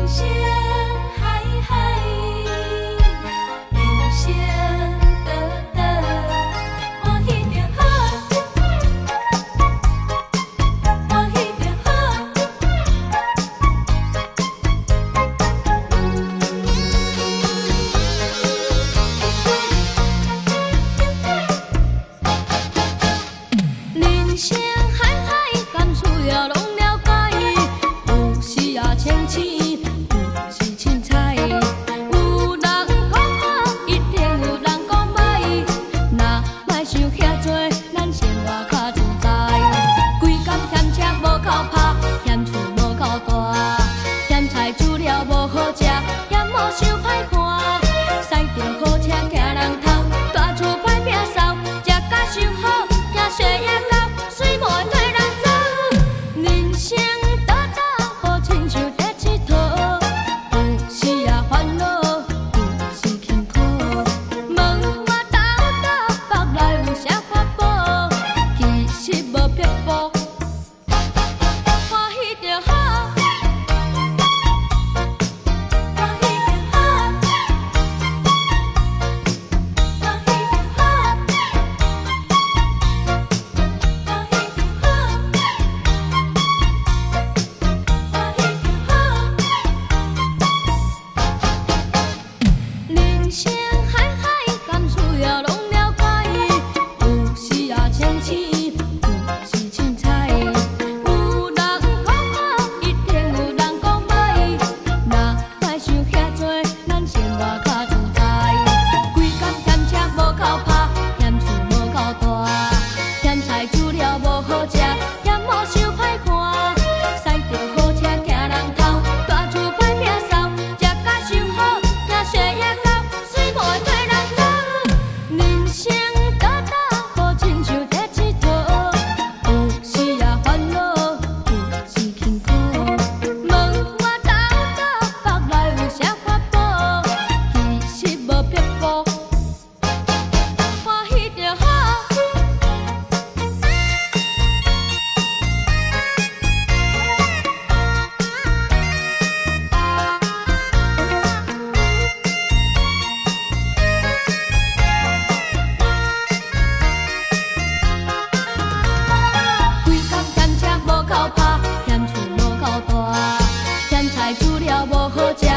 嫌菜煮了无好食，嫌莫烧歹看，晒着好车行人头，大厝歹拼扫，食甲伤好，惊死无撇步。花彼条好，恋了无？水无会替人走。人生短短，好亲像在佚佗，有时啊烦恼，有时轻苦。问我斗北来有啥法宝？其实无撇步。 欢喜就好。规工嫌车无够拍，嫌厝无够大，嫌菜煮了无好食。